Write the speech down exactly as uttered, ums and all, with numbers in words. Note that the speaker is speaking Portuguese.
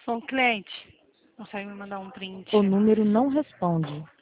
Ô, cliente, consegue me mandar um print? O número não responde.